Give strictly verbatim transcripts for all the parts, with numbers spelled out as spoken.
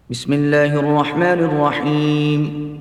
بسم الله الرحمن الرحيم.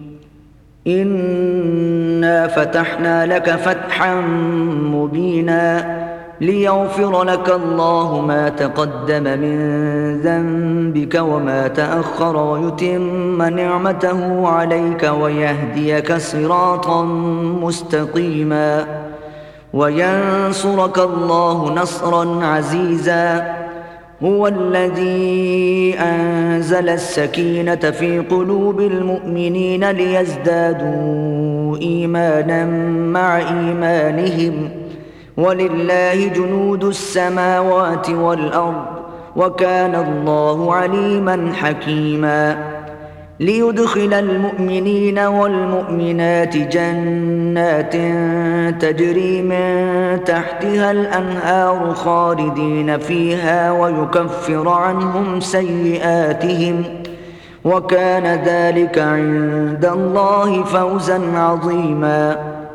إنا فتحنا لك فتحا مبينا ليغفر لك الله ما تقدم من ذنبك وما تأخر ويتم نعمته عليك ويهديك صراطا مستقيما وينصرك الله نصرا عزيزا. هو الذي أنزل السكينة في قلوب المؤمنين ليزدادوا إيمانا مع إيمانهم ولله جنود السماوات والأرض وكان الله عليما حكيما. ليدخل المؤمنين والمؤمنات جنات تجري من تحتها الأنهار خالدين فيها ويكفر عنهم سيئاتهم وكان ذلك عند الله فوزا عظيما.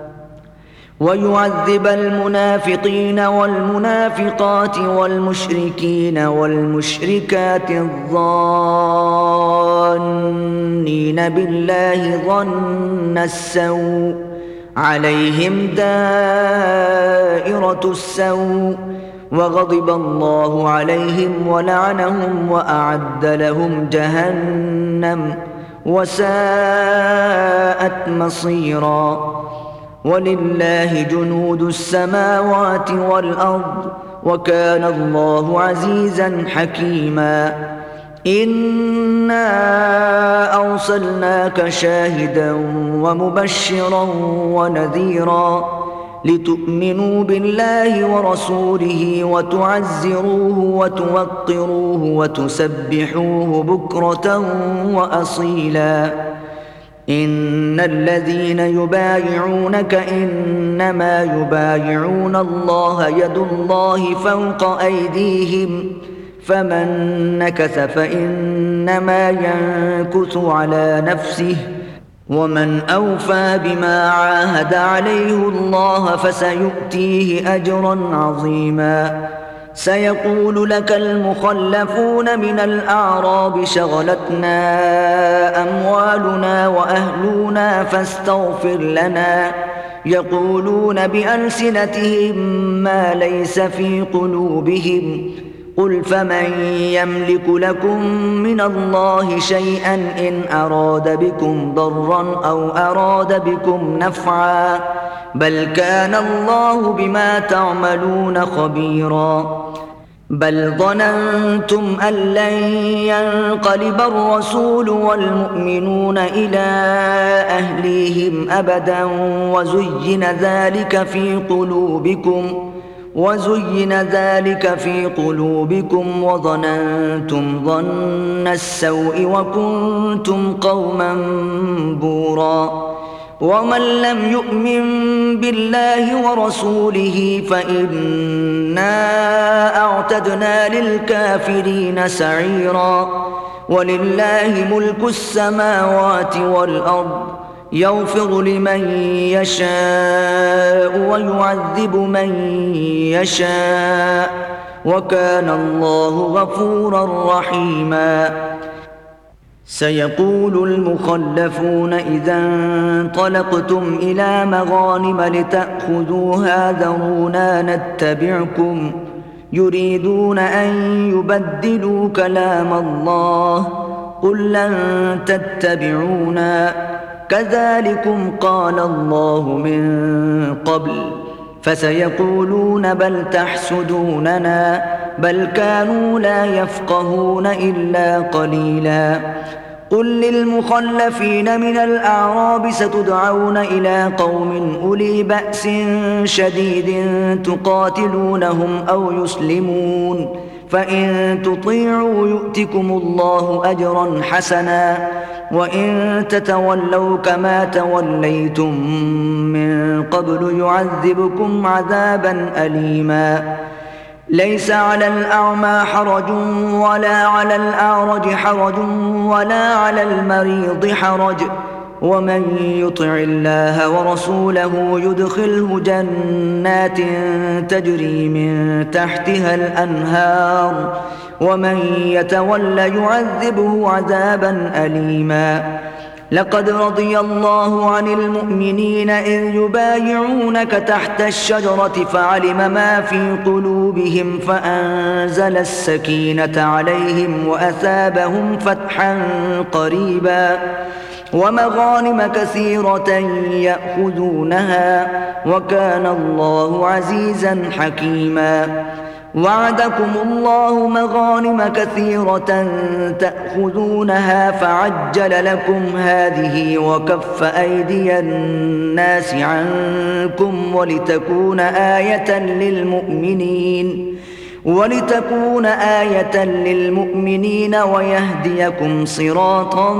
ويعذب المنافقين والمنافقات والمشركين والمشركات الظانين بالله ظن السوء عليهم دائرة السوء وغضب الله عليهم ولعنهم وأعد لهم جهنم وساءت مصيرا. ولله جنود السماوات والأرض وكان الله عزيزا حكيما. إنا أرسلناك شاهدا ومبشرا ونذيرا لتؤمنوا بالله ورسوله وتعزروه وتوقروه وتسبحوه بكرة وأصيلا. إن الذين يبايعونك إنما يبايعون الله يد الله فوق أيديهم فمن نكث فإنما ينكث على نفسه ومن أوفى بما عاهد عليه الله فسيؤتيه أجرا عظيما. سيقول لك المخلفون من الأعراب شغلتنا أموالنا وأهلنا فاستغفر لنا يقولون بألسنتهم ما ليس في قلوبهم قل فمن يملك لكم من الله شيئا إن أراد بكم ضرا أو أراد بكم نفعا بل كان الله بما تعملون خبيرا. بل ظننتم أن لن ينقلب الرسول والمؤمنون إلى أهليهم أبدا وزين ذلك في قلوبكم وزين ذلك في قلوبكم وظننتم ظن السوء وكنتم قوما بورا. ومن لم يؤمن بالله ورسوله فإنا أعتدنا للكافرين سعيرا. ولله ملك السماوات والأرض يغفر لمن يشاء ويعذب من يشاء وكان الله غفورا رحيما. سيقول المخلفون إذا انطلقتم إلى مغانم لتأخذوها ذرونا نتبعكم يريدون أن يبدلوا كلام الله قل لن تتبعونا كذلكم قال الله من قبل فسيقولون بل تحسدوننا بل كانوا لا يفقهون إلا قليلا. قل للمخلفين من الأعراب ستدعون إلى قوم أولي بأس شديد تقاتلونهم أو يسلمون فإن تطيعوا يؤتكم الله أجرا حسنا وإن تتولوا كما توليتم من قبل يعذبكم عذابا أليما. ليس على الأعمى حرج ولا على الأعرج حرج ولا على المريض حرج ومن يطع الله ورسوله يدخله جنات تجري من تحتها الأنهار ومن يتول يعذبه عذابا أليما. لقد رضي الله عن المؤمنين إذ يبايعونك تحت الشجرة فعلم ما في قلوبهم فأنزل السكينة عليهم وأثابهم فتحا قريبا ومغانم كثيرة يأخذونها وكان الله عزيزا حكيما. وعدكم الله مغانم كثيرة تأخذونها فعجل لكم هذه وكف أيدي الناس عنكم ولتكون آية للمؤمنين ولتكون آية للمؤمنين ويهديكم صراطا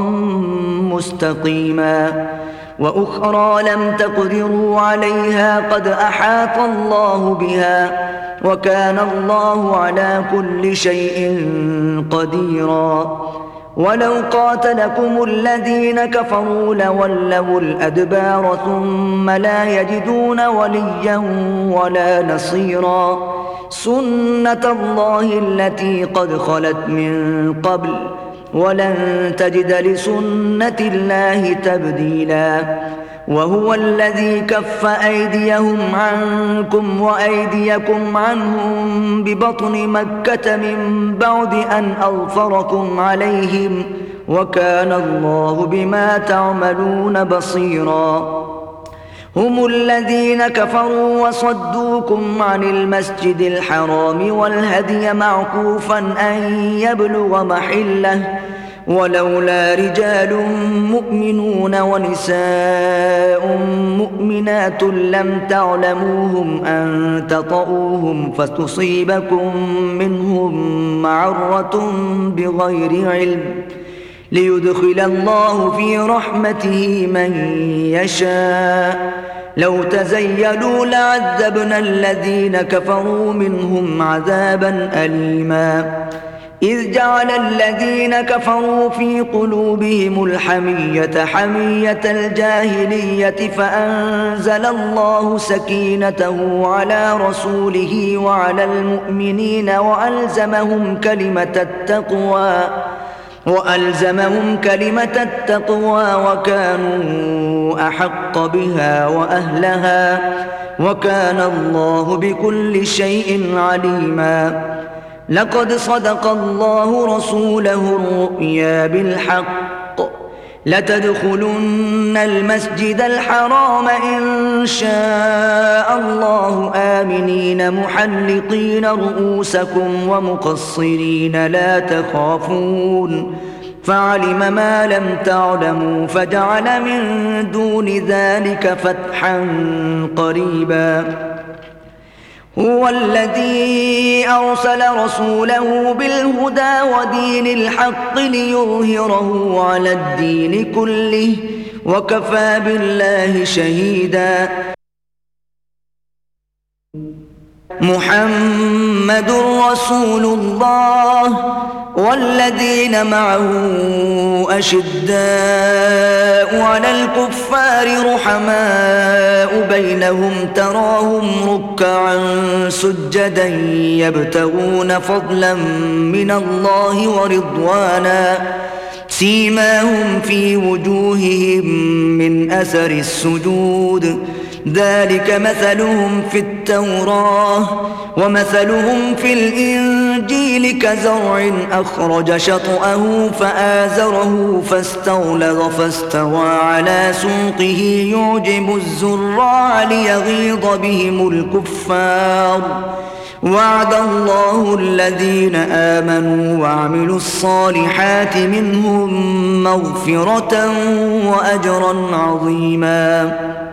مستقيما. وأخرى لم تقدروا عليها قد أحاط الله بها وكان الله على كل شيء قديرا. ولو قاتلكم الذين كفروا لولوا الأدبار ثم لا يجدون وليا ولا نصيرا. سنة الله التي قد خلت من قبل ولن تجد لسنة الله تبديلا. وهو الذي كف أيديهم عنكم وأيديكم عنهم ببطن مكة من بعد أن أظفركم عليهم وكان الله بما تعملون بصيرا. هم الذين كفروا وصدوكم عن المسجد الحرام والهدي معكوفا أن يبلغ محله ولولا رجال مؤمنون ونساء مؤمنات لم تعلموهم أن تطؤوهم فتصيبكم منهم معرة بغير علم ليدخل الله في رحمته من يشاء. لو تزيلوا لعذبنا الذين كفروا منهم عذابا أليما. إذ جعل الذين كفروا في قلوبهم الحمية حمية الجاهلية فأنزل الله سكينته على رسوله وعلى المؤمنين وألزمهم كلمة التقوى وألزمهم كلمة التقوى وكانوا أحق بها وأهلها وكان الله بكل شيء عليما. لقد صدق الله رسوله الرؤيا بالحق لتدخلن المسجد الحرام إن شاء الله آمنين محلقين رؤوسكم ومقصرين لا تخافون فعلم ما لم تعلموا فجعل من دون ذلك فتحا قريبا. هو الذي أرسل رسوله بالهدى ودين الحق ليظهره على الدين كله وكفى بالله شهيدا. محمد رسول الله والذين معه أشداء على الكفار رحماء بينهم تراهم ركعا سجدا يبتغون فضلا من الله ورضوانا سيماهم في وجوههم من أثر السجود ذلك مثلهم في التوراة ومثلهم في الإنجيل كزرع أخرج شطأه فآزره فاستغلظ فاستوى على سوقه يعجب الزراع ليغيظ بهم الكفار. وعد الله الذين آمنوا وعملوا الصالحات منهم مغفرة وأجرا عظيما.